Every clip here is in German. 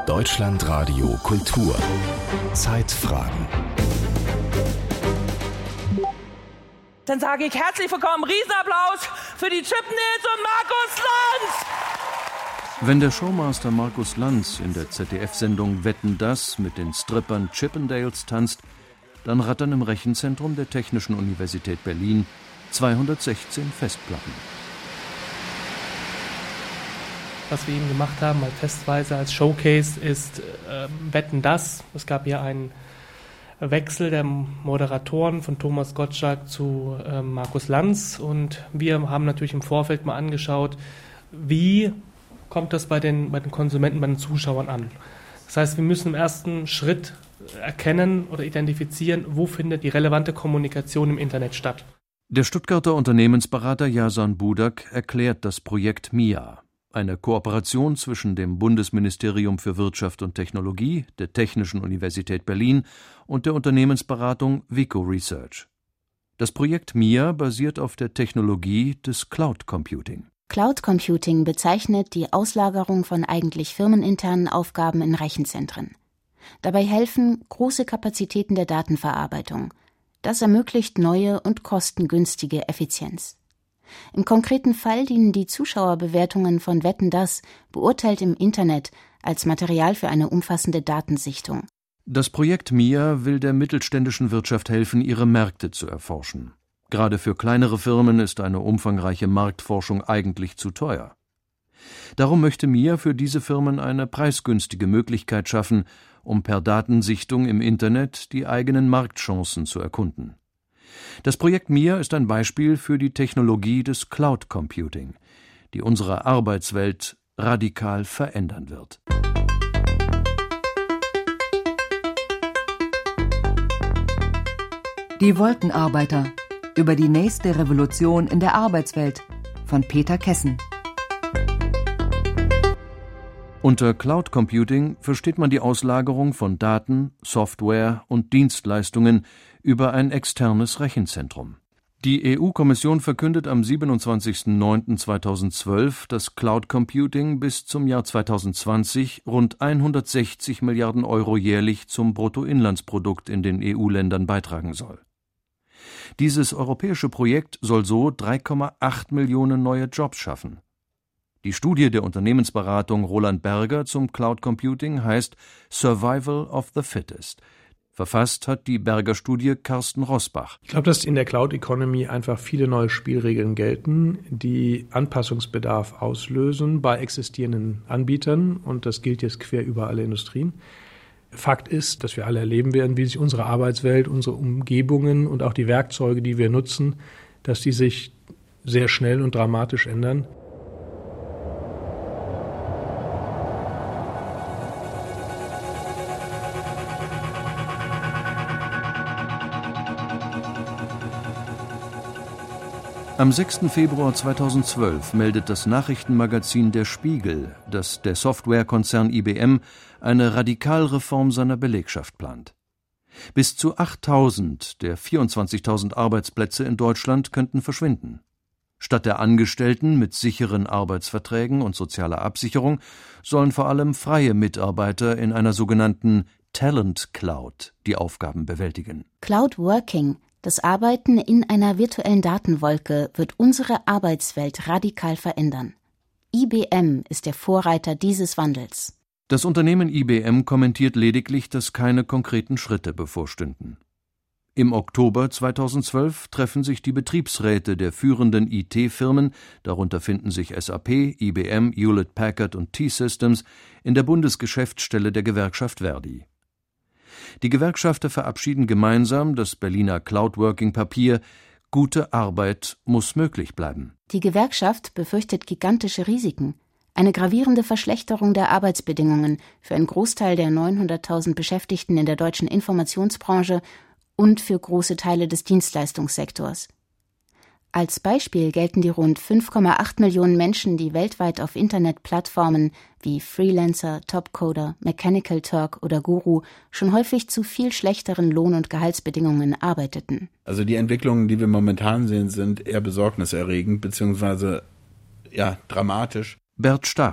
Deutschlandradio Kultur. Zeitfragen. Dann sage ich herzlich willkommen, Riesenapplaus für die Chippendales und Markus Lanz! Wenn der Showmaster Markus Lanz in der ZDF-Sendung Wetten, dass mit den Strippern Chippendales tanzt, dann rattern im Rechenzentrum der Technischen Universität Berlin 216 Festplatten. Was wir eben gemacht haben, mal testweise als Showcase, ist Wetten, dass. Es gab hier einen Wechsel der Moderatoren von Thomas Gottschalk zu Markus Lanz, und wir haben natürlich im Vorfeld mal angeschaut, wie kommt das bei den Konsumenten, bei den Zuschauern an. Das heißt, wir müssen im ersten Schritt erkennen oder identifizieren, wo findet die relevante Kommunikation im Internet statt. Der Stuttgarter Unternehmensberater Yasan Budak erklärt das Projekt MIA, eine Kooperation zwischen dem Bundesministerium für Wirtschaft und Technologie, der Technischen Universität Berlin und der Unternehmensberatung Vico Research. Das Projekt MIA basiert auf der Technologie des Cloud Computing. Cloud Computing bezeichnet die Auslagerung von eigentlich firmeninternen Aufgaben in Rechenzentren. Dabei helfen große Kapazitäten der Datenverarbeitung. Das ermöglicht neue und kostengünstige Effizienz. Im konkreten Fall dienen die Zuschauerbewertungen von Wetten, dass, beurteilt im Internet, als Material für eine umfassende Datensichtung. Das Projekt MIA will der mittelständischen Wirtschaft helfen, ihre Märkte zu erforschen. Gerade für kleinere Firmen ist eine umfangreiche Marktforschung eigentlich zu teuer. Darum möchte MIA für diese Firmen eine preisgünstige Möglichkeit schaffen, um per Datensichtung im Internet die eigenen Marktchancen zu erkunden. Das Projekt MIA ist ein Beispiel für die Technologie des Cloud Computing, die unsere Arbeitswelt radikal verändern wird. Die Wolkenarbeiter. Über die nächste Revolution in der Arbeitswelt von Peter Kessen. Unter Cloud Computing versteht man die Auslagerung von Daten, Software und Dienstleistungen über ein externes Rechenzentrum. Die EU-Kommission verkündet am 27.09.2012, dass Cloud Computing bis zum Jahr 2020 rund 160 Milliarden Euro jährlich zum Bruttoinlandsprodukt in den EU-Ländern beitragen soll. Dieses europäische Projekt soll so 3,8 Millionen neue Jobs schaffen. Die Studie der Unternehmensberatung Roland Berger zum Cloud Computing heißt Survival of the Fittest. Verfasst hat die Berger-Studie Carsten Rosbach. Ich glaube, dass in der Cloud Economy einfach viele neue Spielregeln gelten, die Anpassungsbedarf auslösen bei existierenden Anbietern, und das gilt jetzt quer über alle Industrien. Fakt ist, dass wir alle erleben werden, wie sich unsere Arbeitswelt, unsere Umgebungen und auch die Werkzeuge, die wir nutzen, dass die sich sehr schnell und dramatisch ändern. Am 6. Februar 2012 meldet das Nachrichtenmagazin Der Spiegel, dass der Softwarekonzern IBM eine Radikalreform seiner Belegschaft plant. Bis zu 8.000 der 24.000 Arbeitsplätze in Deutschland könnten verschwinden. Statt der Angestellten mit sicheren Arbeitsverträgen und sozialer Absicherung sollen vor allem freie Mitarbeiter in einer sogenannten Talent Cloud die Aufgaben bewältigen. Cloud Working, das Arbeiten in einer virtuellen Datenwolke, wird unsere Arbeitswelt radikal verändern. IBM ist der Vorreiter dieses Wandels. Das Unternehmen IBM kommentiert lediglich, dass keine konkreten Schritte bevorstünden. Im Oktober 2012 treffen sich die Betriebsräte der führenden IT-Firmen, darunter finden sich SAP, IBM, Hewlett-Packard und T-Systems, in der Bundesgeschäftsstelle der Gewerkschaft Verdi. Die Gewerkschafter verabschieden gemeinsam das Berliner Cloud-Working-Papier »Gute Arbeit muss möglich bleiben«. Die Gewerkschaft befürchtet gigantische Risiken, eine gravierende Verschlechterung der Arbeitsbedingungen für einen Großteil der 900.000 Beschäftigten in der deutschen Informationsbranche und für große Teile des Dienstleistungssektors. Als Beispiel gelten die rund 5,8 Millionen Menschen, die weltweit auf Internetplattformen wie Freelancer, Topcoder, Mechanical Turk oder Guru schon häufig zu viel schlechteren Lohn- und Gehaltsbedingungen arbeiteten. Also die Entwicklungen, die wir momentan sehen, sind eher besorgniserregend bzw. dramatisch. Bert Stach,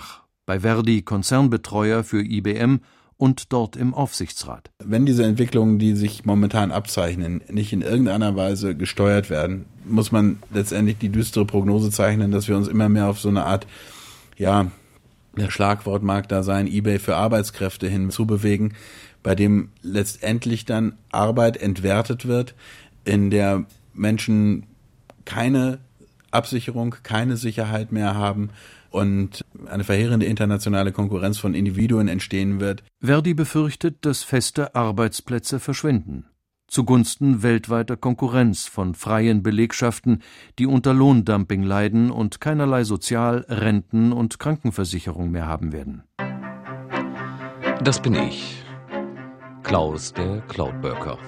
bei Verdi Konzernbetreuer für IBM und dort im Aufsichtsrat. Wenn diese Entwicklungen, die sich momentan abzeichnen, nicht in irgendeiner Weise gesteuert werden, muss man letztendlich die düstere Prognose zeichnen, dass wir uns immer mehr auf so eine Art, der Schlagwort mag da sein, eBay für Arbeitskräfte hin zubewegen, bei dem letztendlich dann Arbeit entwertet wird, in der Menschen keine Absicherung, keine Sicherheit mehr haben und eine verheerende internationale Konkurrenz von Individuen entstehen wird. Verdi befürchtet, dass feste Arbeitsplätze verschwinden, zugunsten weltweiter Konkurrenz von freien Belegschaften, die unter Lohndumping leiden und keinerlei Sozial-, Renten- und Krankenversicherung mehr haben werden. Das bin ich, Klaus, der Cloudworker.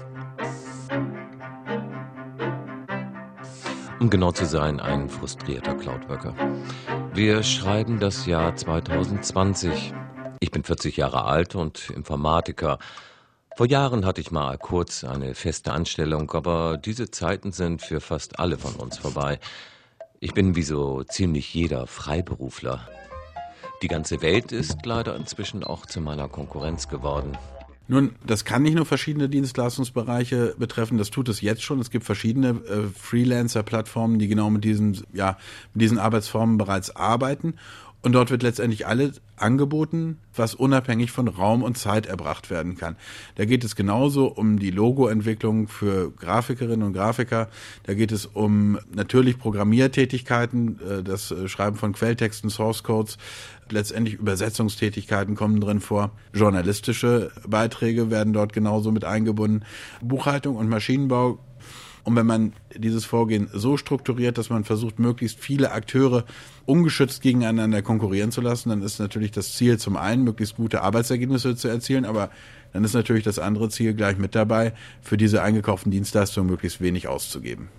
Um genau zu sein, ein frustrierter Cloudworker. Wir schreiben das Jahr 2020. Ich bin 40 Jahre alt und Informatiker. Vor Jahren hatte ich mal kurz eine feste Anstellung, aber diese Zeiten sind für fast alle von uns vorbei. Ich bin wie so ziemlich jeder Freiberufler. Die ganze Welt ist leider inzwischen auch zu meiner Konkurrenz geworden. Nun, das kann nicht nur verschiedene Dienstleistungsbereiche betreffen, das tut es jetzt schon. Es gibt verschiedene Freelancer-Plattformen, die genau mit diesen Arbeitsformen bereits arbeiten. Und dort wird letztendlich alles angeboten, was unabhängig von Raum und Zeit erbracht werden kann. Da geht es genauso um die Logoentwicklung für Grafikerinnen und Grafiker. Da geht es um natürlich Programmiertätigkeiten, das Schreiben von Quelltexten, Source Codes. Letztendlich Übersetzungstätigkeiten kommen drin vor. Journalistische Beiträge werden dort genauso mit eingebunden. Buchhaltung und Maschinenbau. Und wenn man dieses Vorgehen so strukturiert, dass man versucht, möglichst viele Akteure ungeschützt gegeneinander konkurrieren zu lassen, dann ist natürlich das Ziel zum einen, möglichst gute Arbeitsergebnisse zu erzielen, aber dann ist natürlich das andere Ziel gleich mit dabei, für diese eingekauften Dienstleistungen möglichst wenig auszugeben.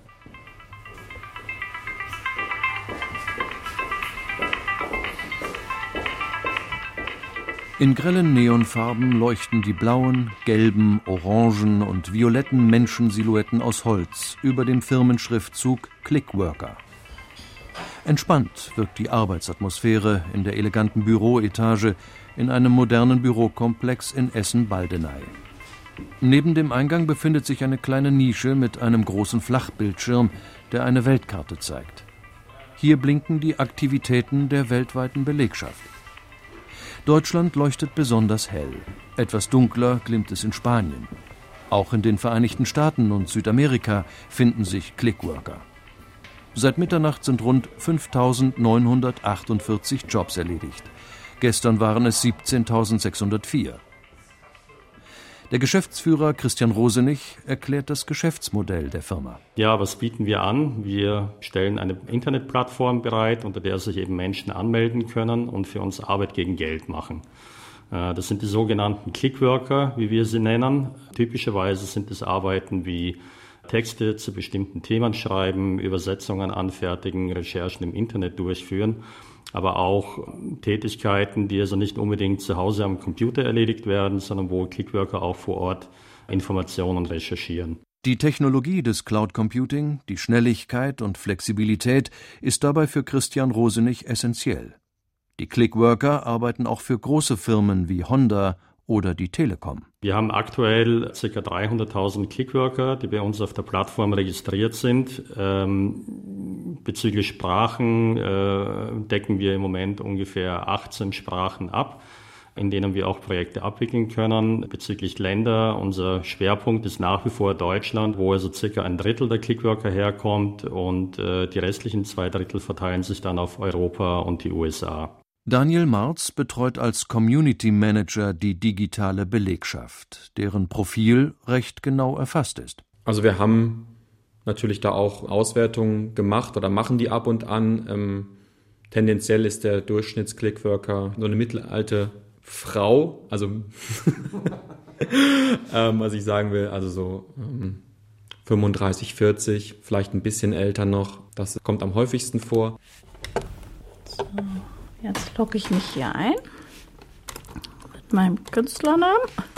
In grellen Neonfarben leuchten die blauen, gelben, orangen und violetten Menschensilhouetten aus Holz über dem Firmenschriftzug Clickworker. Entspannt wirkt die Arbeitsatmosphäre in der eleganten Büroetage in einem modernen Bürokomplex in Essen-Baldeney. Neben dem Eingang befindet sich eine kleine Nische mit einem großen Flachbildschirm, der eine Weltkarte zeigt. Hier blinken die Aktivitäten der weltweiten Belegschaft. Deutschland leuchtet besonders hell. Etwas dunkler glimmt es in Spanien. Auch in den Vereinigten Staaten und Südamerika finden sich Clickworker. Seit Mitternacht sind rund 5.948 Jobs erledigt. Gestern waren es 17.604. Der Geschäftsführer Christian Rosenich erklärt das Geschäftsmodell der Firma. Ja, was bieten wir an? Wir stellen eine Internetplattform bereit, unter der sich eben Menschen anmelden können und für uns Arbeit gegen Geld machen. Das sind die sogenannten Clickworker, wie wir sie nennen. Typischerweise sind es Arbeiten wie Texte zu bestimmten Themen schreiben, Übersetzungen anfertigen, Recherchen im Internet durchführen, aber auch Tätigkeiten, die also nicht unbedingt zu Hause am Computer erledigt werden, sondern wo Clickworker auch vor Ort Informationen recherchieren. Die Technologie des Cloud Computing, die Schnelligkeit und Flexibilität ist dabei für Christian Rosenich essentiell. Die Clickworker arbeiten auch für große Firmen wie Honda oder die Telekom. Wir haben aktuell ca. 300.000 Clickworker, die bei uns auf der Plattform registriert sind. Bezüglich Sprachen decken wir im Moment ungefähr 18 Sprachen ab, in denen wir auch Projekte abwickeln können. Bezüglich Länder, unser Schwerpunkt ist nach wie vor Deutschland, wo also ca. 1/3 der Clickworker herkommt und die restlichen 2/3 verteilen sich dann auf Europa und die USA. Daniel Marz betreut als Community Manager die digitale Belegschaft, deren Profil recht genau erfasst ist. Also wir haben natürlich da auch Auswertungen gemacht oder machen die ab und an. Tendenziell ist der Durchschnitts-Clickworker so eine mittelalte Frau, also was ich sagen will, also so 35, 40, vielleicht ein bisschen älter noch. Das kommt am häufigsten vor. So. Jetzt logge ich mich hier ein mit meinem Künstlernamen.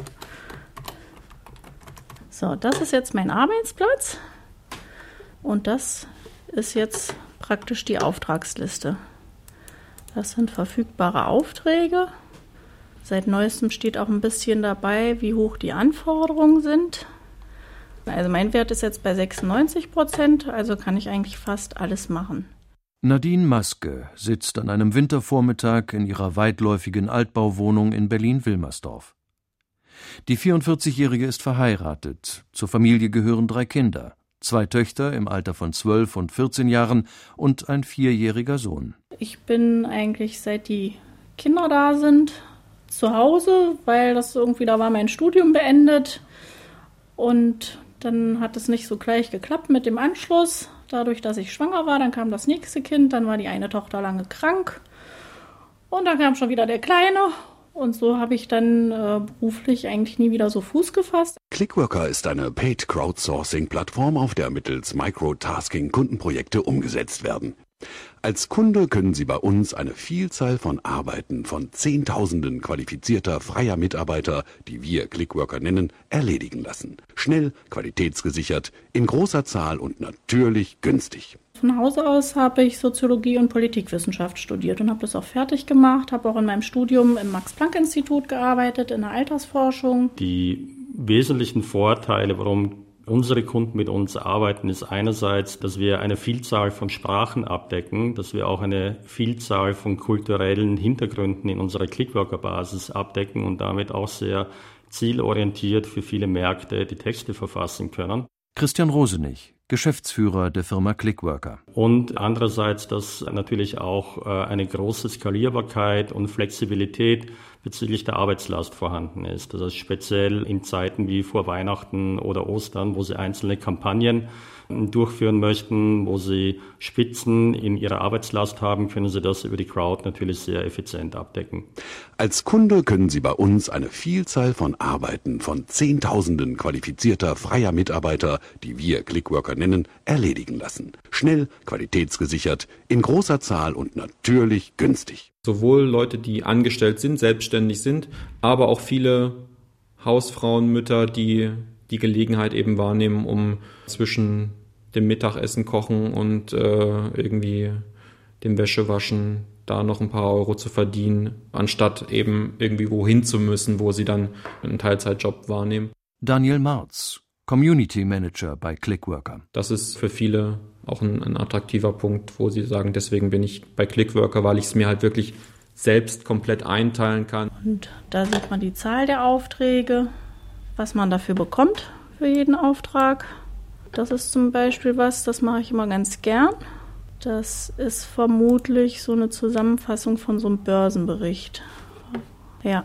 So, das ist jetzt mein Arbeitsplatz und das ist jetzt praktisch die Auftragsliste. Das sind verfügbare Aufträge. Seit neuestem steht auch ein bisschen dabei, wie hoch die Anforderungen sind. Also mein Wert ist jetzt bei 96%, also kann ich eigentlich fast alles machen. Nadine Maske sitzt an einem Wintervormittag in ihrer weitläufigen Altbauwohnung in Berlin-Wilmersdorf. Die 44-Jährige ist verheiratet. Zur Familie gehören 3 Kinder. 2 Töchter im Alter von 12 und 14 Jahren und ein 4-jähriger Sohn. Ich bin eigentlich, seit die Kinder da sind, zu Hause, weil das irgendwie, da war mein Studium beendet. Und dann hat es nicht so gleich geklappt mit dem Anschluss. Dadurch, dass ich schwanger war, dann kam das nächste Kind, dann war die eine Tochter lange krank. Und dann kam schon wieder der Kleine. Und so habe ich dann beruflich eigentlich nie wieder so Fuß gefasst. Clickworker ist eine Paid-Crowdsourcing-Plattform, auf der mittels Microtasking Kundenprojekte umgesetzt werden. Als Kunde können Sie bei uns eine Vielzahl von Arbeiten von Zehntausenden qualifizierter freier Mitarbeiter, die wir Clickworker nennen, erledigen lassen. Schnell, qualitätsgesichert, in großer Zahl und natürlich günstig. Von Hause aus habe ich Soziologie und Politikwissenschaft studiert und habe das auch fertig gemacht, habe auch in meinem Studium im Max-Planck-Institut gearbeitet, in der Altersforschung. Die wesentlichen Vorteile, warum unsere Kunden mit uns arbeiten, ist einerseits, dass wir eine Vielzahl von Sprachen abdecken, dass wir auch eine Vielzahl von kulturellen Hintergründen in unserer Clickworker-Basis abdecken und damit auch sehr zielorientiert für viele Märkte die Texte verfassen können. Christian Rosenich, Geschäftsführer der Firma Clickworker. Und andererseits, dass natürlich auch eine große Skalierbarkeit und Flexibilität bezüglich der Arbeitslast vorhanden ist. Das heißt, speziell in Zeiten wie vor Weihnachten oder Ostern, wo Sie einzelne Kampagnen durchführen möchten, wo Sie Spitzen in Ihrer Arbeitslast haben, können Sie das über die Crowd natürlich sehr effizient abdecken. Als Kunde können Sie bei uns eine Vielzahl von Arbeiten von Zehntausenden qualifizierter freier Mitarbeiter, die wir Clickworker nennen, erledigen lassen. Schnell, qualitätsgesichert, in großer Zahl und natürlich günstig. Sowohl Leute, die angestellt sind, selbstständig sind, aber auch viele Hausfrauen, Mütter, die die Gelegenheit eben wahrnehmen, um zwischen dem Mittagessen kochen und irgendwie dem Wäschewaschen da noch ein paar Euro zu verdienen, anstatt eben irgendwie wohin zu müssen, wo sie dann einen Teilzeitjob wahrnehmen. Daniel Marz, Community Manager bei Clickworker. Das ist für viele auch ein attraktiver Punkt, wo sie sagen, deswegen bin ich bei Clickworker, weil ich es mir halt wirklich selbst komplett einteilen kann. Und da sieht man die Zahl der Aufträge, was man dafür bekommt für jeden Auftrag. Das ist zum Beispiel was, das mache ich immer ganz gern. Das ist vermutlich so eine Zusammenfassung von so einem Börsenbericht. Ja,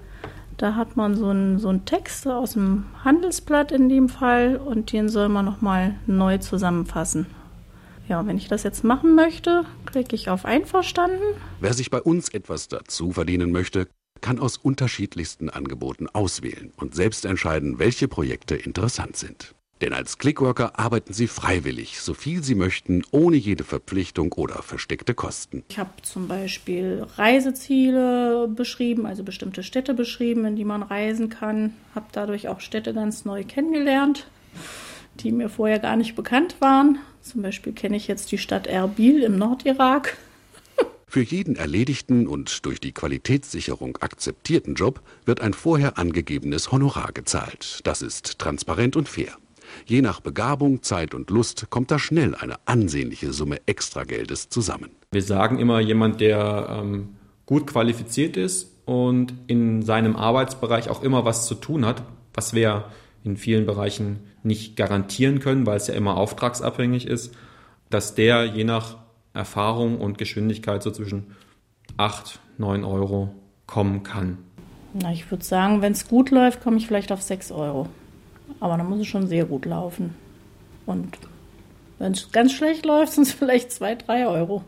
da hat man so einen Text aus dem Handelsblatt in dem Fall und den soll man nochmal neu zusammenfassen. Ja, wenn ich das jetzt machen möchte, klicke ich auf Einverstanden. Wer sich bei uns etwas dazu verdienen möchte, kann aus unterschiedlichsten Angeboten auswählen und selbst entscheiden, welche Projekte interessant sind. Denn als Clickworker arbeiten Sie freiwillig, so viel Sie möchten, ohne jede Verpflichtung oder versteckte Kosten. Ich habe zum Beispiel Reiseziele beschrieben, also bestimmte Städte beschrieben, in die man reisen kann. Habe dadurch auch Städte ganz neu kennengelernt, die mir vorher gar nicht bekannt waren. Zum Beispiel kenne ich jetzt die Stadt Erbil im Nordirak. Für jeden erledigten und durch die Qualitätssicherung akzeptierten Job wird ein vorher angegebenes Honorar gezahlt. Das ist transparent und fair. Je nach Begabung, Zeit und Lust kommt da schnell eine ansehnliche Summe Extrageldes zusammen. Wir sagen immer, jemand, der gut qualifiziert ist und in seinem Arbeitsbereich auch immer was zu tun hat, was wir in vielen Bereichen nicht garantieren können, weil es ja immer auftragsabhängig ist, dass der je nach Erfahrung und Geschwindigkeit so zwischen 8, 9 Euro kommen kann. Na, ich würde sagen, wenn es gut läuft, komme ich vielleicht auf 6 Euro. Aber dann muss es schon sehr gut laufen. Und wenn es ganz schlecht läuft, sind es vielleicht 2, 3 Euro.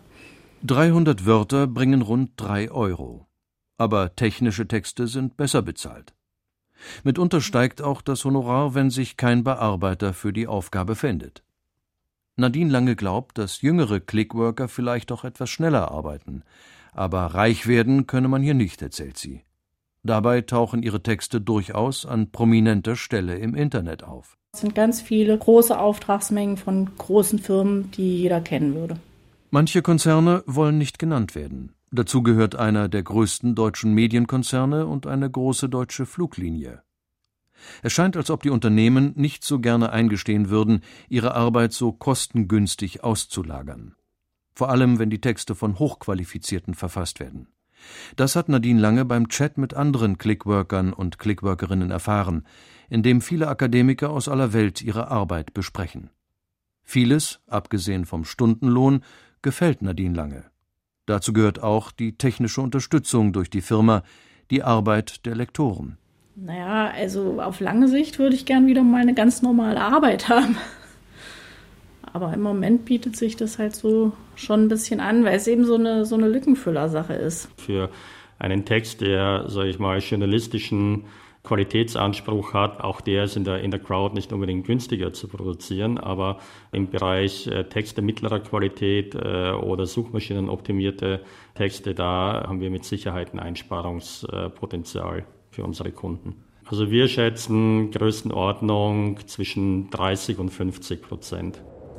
300 Wörter bringen rund 3 Euro. Aber technische Texte sind besser bezahlt. Mitunter steigt auch das Honorar, wenn sich kein Bearbeiter für die Aufgabe findet. Nadine Lange glaubt, dass jüngere Clickworker vielleicht auch etwas schneller arbeiten. Aber reich werden könne man hier nicht, erzählt sie. Dabei tauchen ihre Texte durchaus an prominenter Stelle im Internet auf. Es sind ganz viele große Auftragsmengen von großen Firmen, die jeder kennen würde. Manche Konzerne wollen nicht genannt werden. Dazu gehört einer der größten deutschen Medienkonzerne und eine große deutsche Fluglinie. Es scheint, als ob die Unternehmen nicht so gerne eingestehen würden, ihre Arbeit so kostengünstig auszulagern. Vor allem, wenn die Texte von Hochqualifizierten verfasst werden. Das hat Nadine Lange beim Chat mit anderen Clickworkern und Clickworkerinnen erfahren, in dem viele Akademiker aus aller Welt ihre Arbeit besprechen. Vieles, abgesehen vom Stundenlohn, gefällt Nadine Lange. Dazu gehört auch die technische Unterstützung durch die Firma, die Arbeit der Lektoren. Naja, also auf lange Sicht würde ich gern wieder mal eine ganz normale Arbeit haben. Aber im Moment bietet sich das halt so schon ein bisschen an, weil es eben so eine Lückenfüller-Sache ist. Für einen Text, der, sage ich mal, journalistischen Qualitätsanspruch hat, auch der ist in der Crowd nicht unbedingt günstiger zu produzieren, aber im Bereich Texte mittlerer Qualität oder suchmaschinenoptimierte Texte, da haben wir mit Sicherheit ein Einsparungspotenzial für unsere Kunden. Also wir schätzen Größenordnung zwischen 30% und 50%.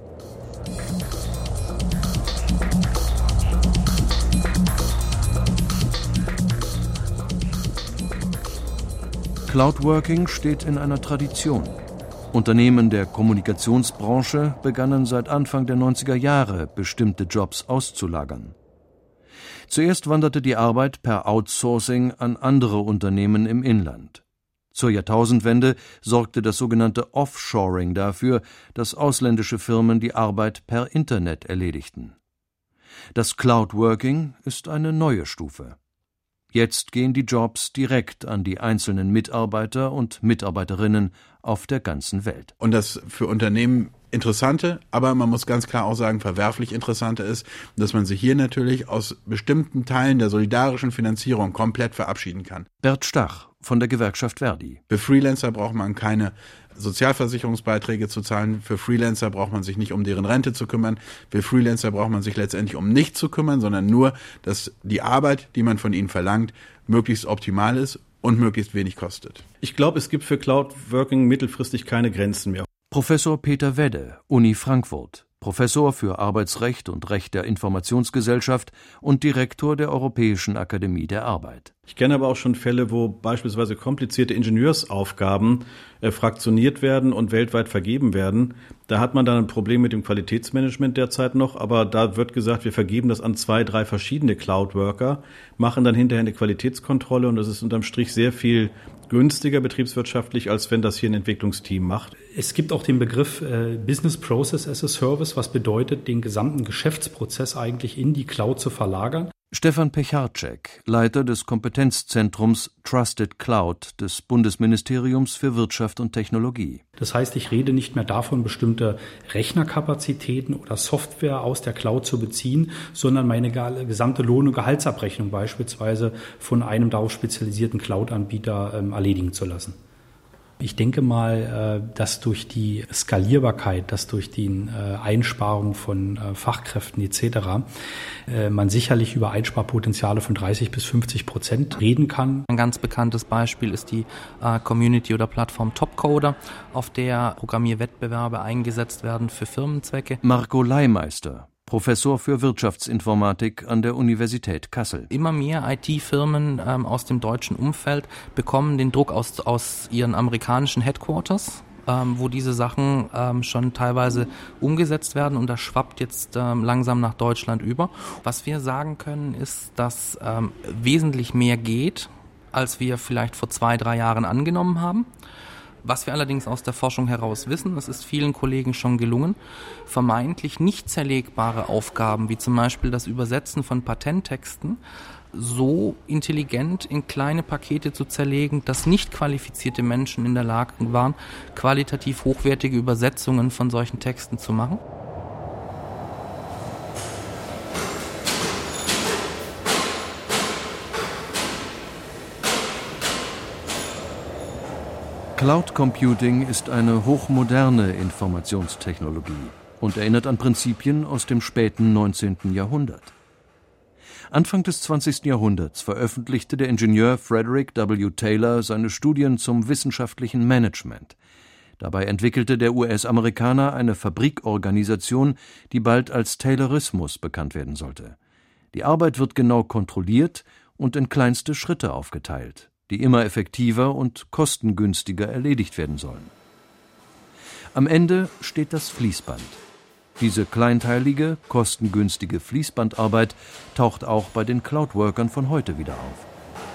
Cloudworking steht in einer Tradition. Unternehmen der Kommunikationsbranche begannen seit Anfang der 90er Jahre, bestimmte Jobs auszulagern. Zuerst wanderte die Arbeit per Outsourcing an andere Unternehmen im Inland. Zur Jahrtausendwende sorgte das sogenannte Offshoring dafür, dass ausländische Firmen die Arbeit per Internet erledigten. Das Cloudworking ist eine neue Stufe. Jetzt gehen die Jobs direkt an die einzelnen Mitarbeiter und Mitarbeiterinnen auf der ganzen Welt. Und das für Unternehmen Interessante, aber man muss ganz klar auch sagen, verwerflich Interessante ist, dass man sich hier natürlich aus bestimmten Teilen der solidarischen Finanzierung komplett verabschieden kann. Bert Stach von der Gewerkschaft Verdi. Für Freelancer braucht man keine Sozialversicherungsbeiträge zu zahlen. Für Freelancer braucht man sich nicht um deren Rente zu kümmern. Für Freelancer braucht man sich letztendlich um nichts zu kümmern, sondern nur, dass die Arbeit, die man von ihnen verlangt, möglichst optimal ist und möglichst wenig kostet. Ich glaube, es gibt für Cloudworking mittelfristig keine Grenzen mehr. Professor Peter Wedde, Uni Frankfurt, Professor für Arbeitsrecht und Recht der Informationsgesellschaft und Direktor der Europäischen Akademie der Arbeit. Ich kenne aber auch schon Fälle, wo beispielsweise komplizierte Ingenieursaufgaben fraktioniert werden und weltweit vergeben werden. Da hat man dann ein Problem mit dem Qualitätsmanagement derzeit noch, aber da wird gesagt, wir vergeben das an 2, 3 verschiedene Cloudworker, machen dann hinterher eine Qualitätskontrolle und das ist unterm Strich sehr viel günstiger betriebswirtschaftlich, als wenn das hier ein Entwicklungsteam macht. Es gibt auch den Begriff Business Process as a Service, was bedeutet, den gesamten Geschäftsprozess eigentlich in die Cloud zu verlagern. Stefan Pecharczyk, Leiter des Kompetenzzentrums Trusted Cloud des Bundesministeriums für Wirtschaft und Technologie. Das heißt, ich rede nicht mehr davon, bestimmte Rechnerkapazitäten oder Software aus der Cloud zu beziehen, sondern meine gesamte Lohn- und Gehaltsabrechnung beispielsweise von einem darauf spezialisierten Cloud-Anbieter erledigen zu lassen. Ich denke mal, dass durch die Skalierbarkeit, dass durch die Einsparung von Fachkräften etc. Man sicherlich über Einsparpotenziale von 30-50% reden kann. Ein ganz bekanntes Beispiel ist die Community oder Plattform Topcoder, auf der Programmierwettbewerbe eingesetzt werden für Firmenzwecke. Marco Leimeister, Professor für Wirtschaftsinformatik an der Universität Kassel. Immer mehr IT-Firmen aus dem deutschen Umfeld bekommen den Druck aus ihren amerikanischen Headquarters, wo diese Sachen schon teilweise umgesetzt werden und das schwappt jetzt langsam nach Deutschland über. Was wir sagen können, ist, dass wesentlich mehr geht, als wir vielleicht vor 2, 3 Jahren angenommen haben. Was wir allerdings aus der Forschung heraus wissen, es ist vielen Kollegen schon gelungen, vermeintlich nicht zerlegbare Aufgaben, wie zum Beispiel das Übersetzen von Patenttexten, so intelligent in kleine Pakete zu zerlegen, dass nicht qualifizierte Menschen in der Lage waren, qualitativ hochwertige Übersetzungen von solchen Texten zu machen. Cloud Computing ist eine hochmoderne Informationstechnologie und erinnert an Prinzipien aus dem späten 19. Jahrhundert. Anfang des 20. Jahrhunderts veröffentlichte der Ingenieur Frederick W. Taylor seine Studien zum wissenschaftlichen Management. Dabei entwickelte der US-Amerikaner eine Fabrikorganisation, die bald als Taylorismus bekannt werden sollte. Die Arbeit wird genau kontrolliert und in kleinste Schritte aufgeteilt, die immer effektiver und kostengünstiger erledigt werden sollen. Am Ende steht das Fließband. Diese kleinteilige, kostengünstige Fließbandarbeit taucht auch bei den Cloudworkern von heute wieder auf.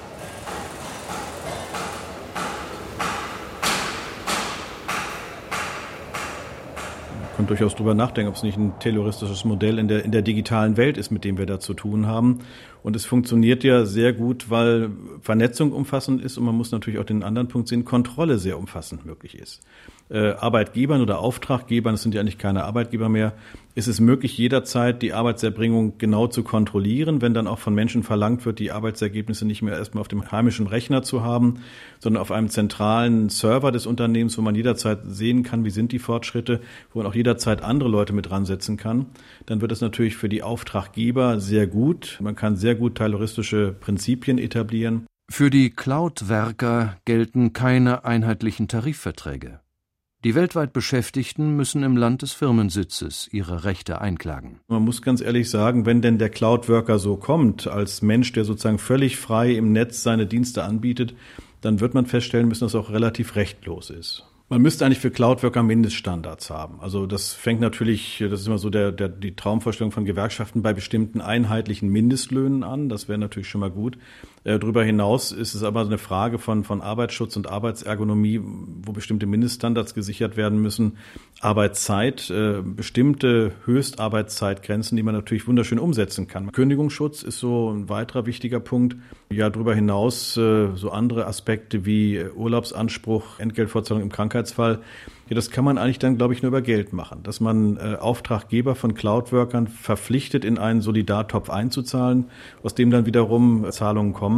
Man kann durchaus darüber nachdenken, ob es nicht ein terroristisches Modell in der digitalen Welt ist, mit dem wir da zu tun haben. Und es funktioniert ja sehr gut, weil Vernetzung umfassend ist und man muss natürlich auch den anderen Punkt sehen, Kontrolle sehr umfassend möglich ist. Arbeitgebern oder Auftraggebern, das sind ja eigentlich keine Arbeitgeber mehr, ist es möglich, jederzeit die Arbeitserbringung genau zu kontrollieren, wenn dann auch von Menschen verlangt wird, die Arbeitsergebnisse nicht mehr erstmal auf dem heimischen Rechner zu haben, sondern auf einem zentralen Server des Unternehmens, wo man jederzeit sehen kann, wie sind die Fortschritte, wo man auch jederzeit andere Leute mit dran setzen kann. Dann wird es natürlich für die Auftraggeber sehr gut. Man kann sehr gut tayloristische Prinzipien etablieren. Für die Cloud-Werker gelten keine einheitlichen Tarifverträge. Die weltweit Beschäftigten müssen im Land des Firmensitzes ihre Rechte einklagen. Man muss ganz ehrlich sagen, wenn denn der Cloud-Worker so kommt, als Mensch, der sozusagen völlig frei im Netz seine Dienste anbietet, dann wird man feststellen müssen, dass es auch relativ rechtlos ist. Man müsste eigentlich für Cloud-Worker Mindeststandards haben. Also das fängt natürlich, das ist immer so die Traumvorstellung von Gewerkschaften bei bestimmten einheitlichen Mindestlöhnen an. Das wäre natürlich schon mal gut. Darüber hinaus ist es aber eine Frage von Arbeitsschutz und Arbeitsergonomie, wo bestimmte Mindeststandards gesichert werden müssen. Arbeitszeit, bestimmte Höchstarbeitszeitgrenzen, die man natürlich wunderschön umsetzen kann. Kündigungsschutz ist so ein weiterer wichtiger Punkt. Ja, darüber hinaus so andere Aspekte wie Urlaubsanspruch, Entgeltfortzahlung im Krankheitsfall. Ja, das kann man eigentlich dann, glaube ich, nur über Geld machen. Dass man Auftraggeber von Cloud-Workern verpflichtet, in einen Solidartopf einzuzahlen, aus dem dann wiederum Zahlungen kommen.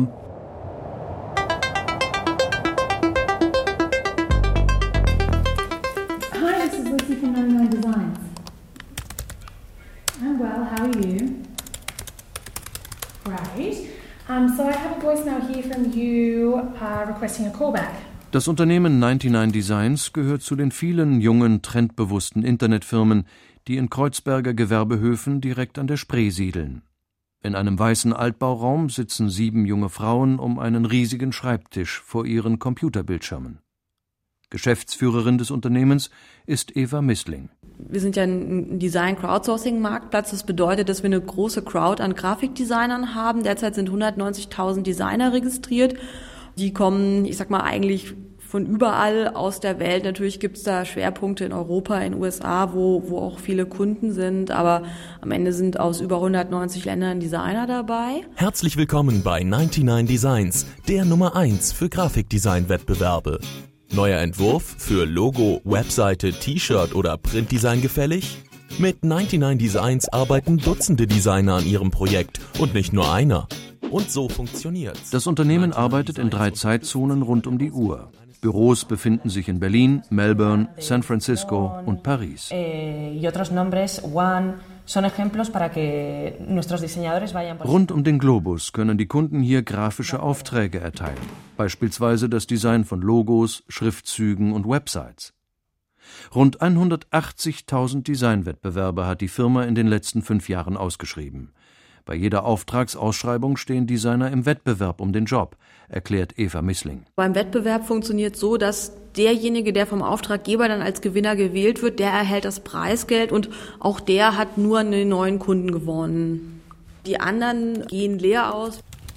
Hi, this is Lucy from 99 Designs. I'm well, how are you? Great. So I have a voicemail here from you requesting a callback. Das Unternehmen 99 Designs gehört zu den vielen jungen, trendbewussten Internetfirmen, die in Kreuzberger Gewerbehöfen direkt an der Spree siedeln. In einem weißen Altbauraum sitzen 7 junge Frauen um einen riesigen Schreibtisch vor ihren Computerbildschirmen. Geschäftsführerin des Unternehmens ist Eva Missling. Wir sind ja ein Design-Crowdsourcing-Marktplatz. Das bedeutet, dass wir eine große Crowd an Grafikdesignern haben. Derzeit sind 190.000 Designer registriert. Die kommen, ich sag mal, eigentlich von überall aus der Welt. Natürlich gibt's da Schwerpunkte in Europa, in den USA, wo auch viele Kunden sind. Aber am Ende sind aus über 190 Ländern Designer dabei. Herzlich willkommen bei 99 Designs, der Nummer 1 für Grafikdesign-Wettbewerbe. Neuer Entwurf für Logo, Webseite, T-Shirt oder Printdesign gefällig? Mit 99 Designs arbeiten Dutzende Designer an ihrem Projekt und nicht nur einer. Und so funktioniert's. Das Unternehmen arbeitet in 3 Zeitzonen rund um die Uhr. Büros befinden sich in Berlin, Melbourne, San Francisco und Paris. Rund um den Globus können die Kunden hier grafische Aufträge erteilen, beispielsweise das Design von Logos, Schriftzügen und Websites. Rund 180.000 Designwettbewerbe hat die Firma in den letzten 5 Jahren ausgeschrieben. Bei jeder Auftragsausschreibung stehen Designer im Wettbewerb um den Job, erklärt Eva Missling. Beim Wettbewerb funktioniert so, dass derjenige, der vom Auftraggeber dann als Gewinner gewählt wird, der erhält das Preisgeld und auch der hat nur einen neuen Kunden gewonnen. Die anderen gehen leer aus.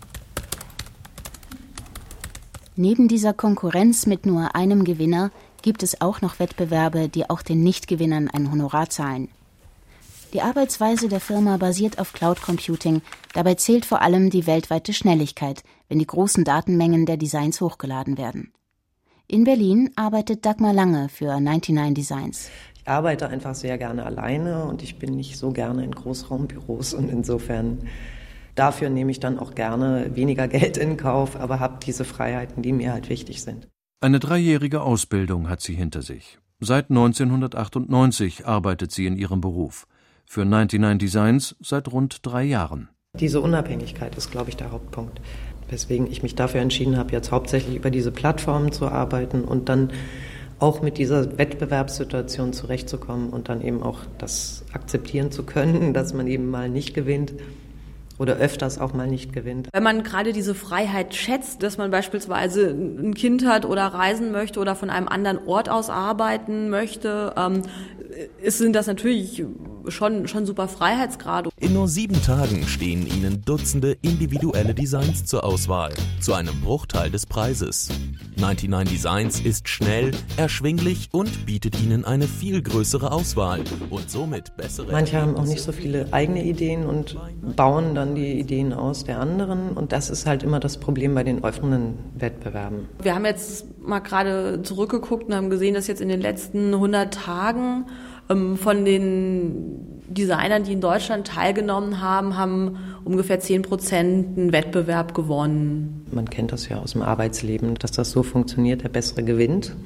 Neben dieser Konkurrenz mit nur einem Gewinner gibt es auch noch Wettbewerbe, die auch den Nichtgewinnern ein Honorar zahlen. Die Arbeitsweise der Firma basiert auf Cloud Computing. Dabei zählt vor allem die weltweite Schnelligkeit, wenn die großen Datenmengen der Designs hochgeladen werden. In Berlin arbeitet Dagmar Lange für 99 Designs. Ich arbeite einfach sehr gerne alleine und ich bin nicht so gerne in Großraumbüros und insofern dafür nehme ich dann auch gerne weniger Geld in Kauf, aber habe diese Freiheiten, die mir halt wichtig sind. Eine 3-jährige Ausbildung hat sie hinter sich. Seit 1998 arbeitet sie in ihrem Beruf. Für 99 Designs seit rund 3 Jahren. Diese Unabhängigkeit ist, glaube ich, der Hauptpunkt, weswegen ich mich dafür entschieden habe, jetzt hauptsächlich über diese Plattformen zu arbeiten und dann auch mit dieser Wettbewerbssituation zurechtzukommen und dann eben auch das akzeptieren zu können, dass man eben mal nicht gewinnt oder öfters auch mal nicht gewinnt. Wenn man gerade diese Freiheit schätzt, dass man beispielsweise ein Kind hat oder reisen möchte oder von einem anderen Ort aus arbeiten möchte, sind das natürlich schon super Freiheitsgrade. In nur 7 Tagen stehen Ihnen Dutzende individuelle Designs zur Auswahl, zu einem Bruchteil des Preises. 99 Designs ist schnell, erschwinglich und bietet Ihnen eine viel größere Auswahl und somit bessere... Manche haben auch nicht so viele eigene Ideen und bauen dann die Ideen aus der anderen und das ist halt immer das Problem bei den offenen Wettbewerben. Wir haben jetzt mal gerade zurückgeguckt und haben gesehen, dass jetzt in den letzten 100 Tagen von den Designern, die in Deutschland teilgenommen haben ungefähr 10% einen Wettbewerb gewonnen. Man kennt das ja aus dem Arbeitsleben, dass das so funktioniert, der Bessere gewinnt.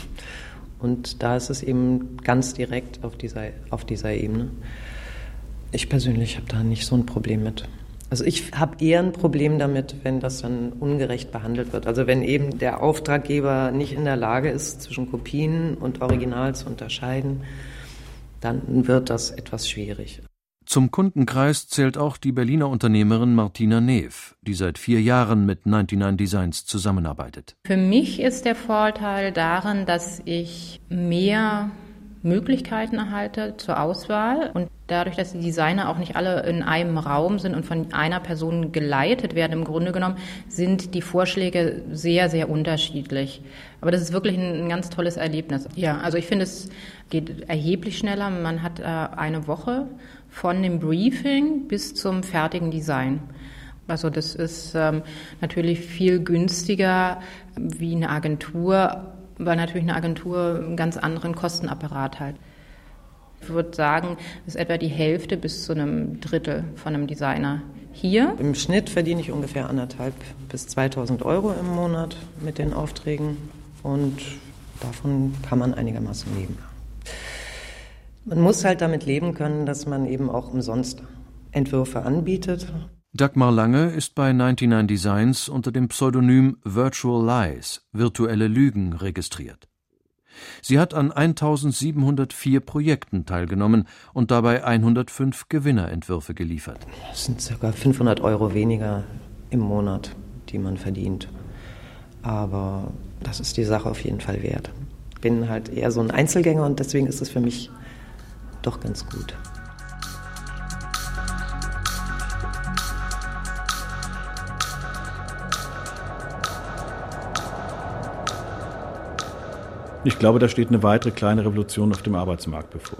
Und da ist es eben ganz direkt auf dieser Ebene. Ich persönlich habe da nicht so ein Problem mit. Also ich habe eher ein Problem damit, wenn das dann ungerecht behandelt wird. Also wenn eben der Auftraggeber nicht in der Lage ist, zwischen Kopien und Original zu unterscheiden, dann wird das etwas schwierig. Zum Kundenkreis zählt auch die Berliner Unternehmerin Martina Neef, die seit 4 Jahren mit 99 Designs zusammenarbeitet. Für mich ist der Vorteil darin, dass ich mehr Möglichkeiten erhalte zur Auswahl und dadurch, dass die Designer auch nicht alle in einem Raum sind und von einer Person geleitet werden, im Grunde genommen, sind die Vorschläge sehr, sehr unterschiedlich. Aber das ist wirklich ein ganz tolles Erlebnis. Ja, also ich finde, es geht erheblich schneller. Man hat eine Woche von dem Briefing bis zum fertigen Design. Also das ist natürlich viel günstiger wie eine Agentur, weil natürlich eine Agentur einen ganz anderen Kostenapparat hat. Ich würde sagen, das ist etwa die Hälfte bis zu einem Drittel von einem Designer hier. Im Schnitt verdiene ich ungefähr 1.500 bis 2.000 Euro im Monat mit den Aufträgen und davon kann man einigermaßen leben. Man muss halt damit leben können, dass man eben auch umsonst Entwürfe anbietet. Dagmar Lange ist bei 99 Designs unter dem Pseudonym Virtual Lies, virtuelle Lügen, registriert. Sie hat an 1704 Projekten teilgenommen und dabei 105 Gewinnerentwürfe geliefert. Das sind ca. 500 Euro weniger im Monat, die man verdient. Aber das ist die Sache auf jeden Fall wert. Ich bin halt eher so ein Einzelgänger und deswegen ist es für mich doch ganz gut. Ich glaube, da steht eine weitere kleine Revolution auf dem Arbeitsmarkt bevor.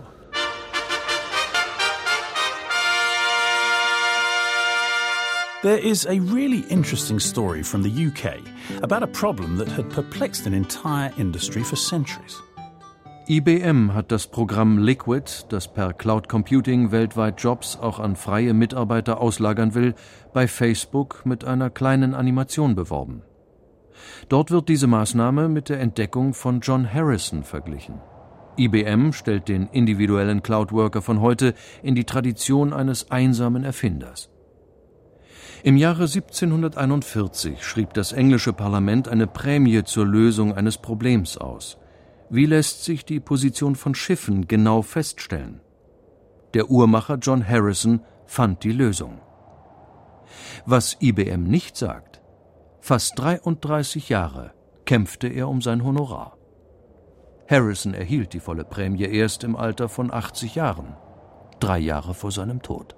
There is a really interesting story from the UK about a problem that had perplexed an entire industry for centuries. IBM hat das Programm Liquid, das per Cloud Computing weltweit Jobs auch an freie Mitarbeiter auslagern will, bei Facebook mit einer kleinen Animation beworben. Dort wird diese Maßnahme mit der Entdeckung von John Harrison verglichen. IBM stellt den individuellen Cloud-Worker von heute in die Tradition eines einsamen Erfinders. Im Jahre 1741 schrieb das englische Parlament eine Prämie zur Lösung eines Problems aus. Wie lässt sich die Position von Schiffen genau feststellen? Der Uhrmacher John Harrison fand die Lösung. Was IBM nicht sagt: Fast 33 Jahre kämpfte er um sein Honorar. Harrison erhielt die volle Prämie erst im Alter von 80 Jahren, 3 Jahre vor seinem Tod.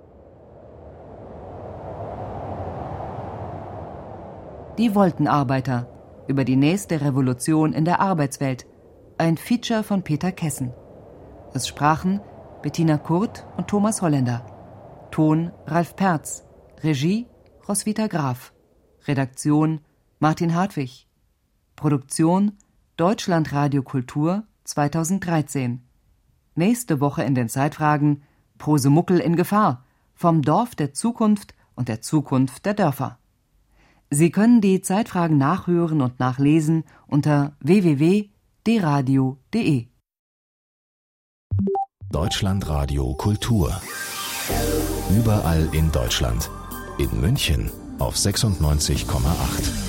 Die Wolkenarbeiter über die nächste Revolution in der Arbeitswelt. Ein Feature von Peter Kessen. Es sprachen Bettina Kurt und Thomas Holländer. Ton Ralf Perz. Regie Roswitha Graf. Redaktion Martin Hartwig. Produktion Deutschlandradio Kultur 2013. Nächste Woche in den Zeitfragen Prosemuckel in Gefahr, vom Dorf der Zukunft und der Zukunft der Dörfer. Sie können die Zeitfragen nachhören und nachlesen unter www.dradio.de. Deutschlandradio Kultur. Überall in Deutschland. In München auf 96,8.